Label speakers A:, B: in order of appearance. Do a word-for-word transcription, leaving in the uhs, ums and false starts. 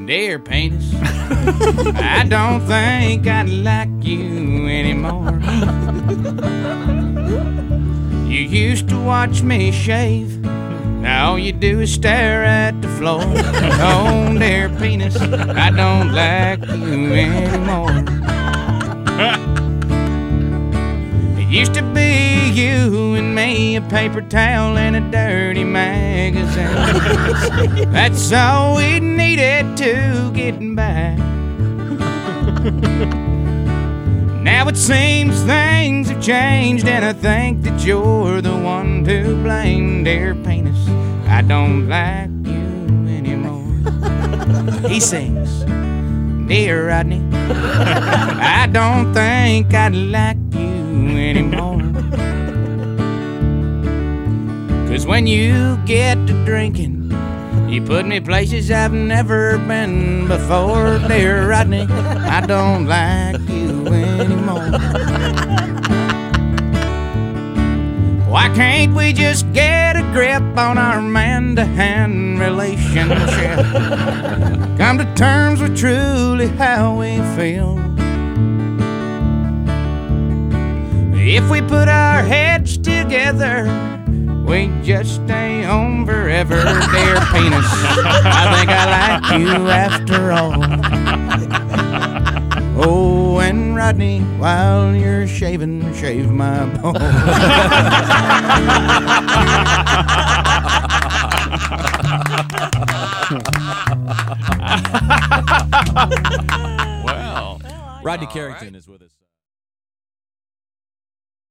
A: Dear penis, I don't think I'd like you anymore. You used to watch me shave. Now all you do is stare at the floor. Oh, dear penis, I don't like you anymore. It used to be you and me, a paper towel and a dirty magazine. That's all we needed to get by. Now it seems things have changed, and I think that you're the one to blame. Dear penis, I don't like you anymore. He sings, Dear Rodney, I don't think I'd like you anymore. 'Cause when you get to drinking, you put me places I've never been before. Dear Rodney, I don't like you anymore. Why can't we just get a grip on our man-to-hand relationship? Come to terms with truly how we feel. If we put our heads together, we just stay home forever. Dear penis, I think I like you after all. Oh, and Rodney, while you're shaving, shave my balls.
B: Wow.
C: Rodney Carrington is with us.